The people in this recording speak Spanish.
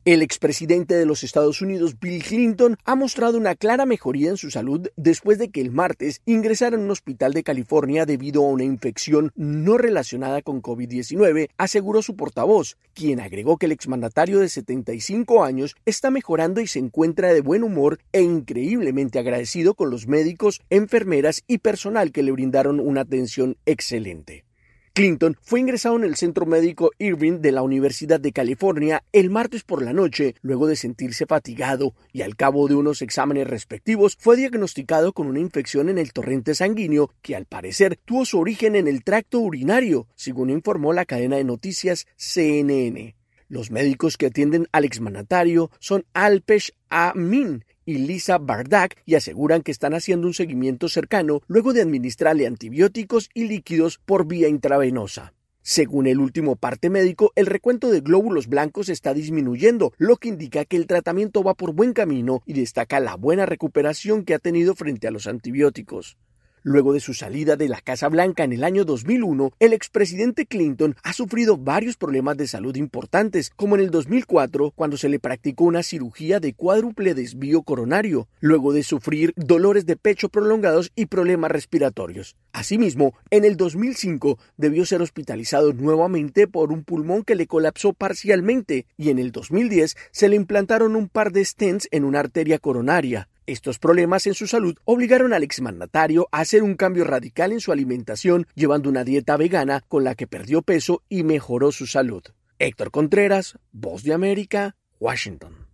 El expresidente de los Estados Unidos, Bill Clinton, ha mostrado una clara mejoría en su salud después de que el martes ingresara en un hospital de California debido a una infección no relacionada con COVID-19, aseguró su portavoz, quien agregó que el exmandatario de 75 años está mejorando y se encuentra de buen humor e increíblemente agradecido con los médicos, enfermeras y personal que le brindaron una atención excelente. Clinton fue ingresado en el Centro Médico Irving de la Universidad de California el martes por la noche, luego de sentirse fatigado, y al cabo de unos exámenes respectivos fue diagnosticado con una infección en el torrente sanguíneo que al parecer tuvo su origen en el tracto urinario, según informó la cadena de noticias CNN. Los médicos que atienden al exmandatario son Alpesh Amin y Lisa Bardak y aseguran que están haciendo un seguimiento cercano luego de administrarle antibióticos y líquidos por vía intravenosa. Según el último parte médico, el recuento de glóbulos blancos está disminuyendo, lo que indica que el tratamiento va por buen camino y destaca la buena recuperación que ha tenido frente a los antibióticos. Luego de su salida de la Casa Blanca en el año 2001, el expresidente Clinton ha sufrido varios problemas de salud importantes, como en el 2004, cuando se le practicó una cirugía de cuádruple desvío coronario, luego de sufrir dolores de pecho prolongados y problemas respiratorios. Asimismo, en el 2005 debió ser hospitalizado nuevamente por un pulmón que le colapsó parcialmente, y en el 2010 se le implantaron un par de stents en una arteria coronaria. Estos problemas en su salud obligaron al exmandatario a hacer un cambio radical en su alimentación, llevando una dieta vegana con la que perdió peso y mejoró su salud. Héctor Contreras, Voz de América, Washington.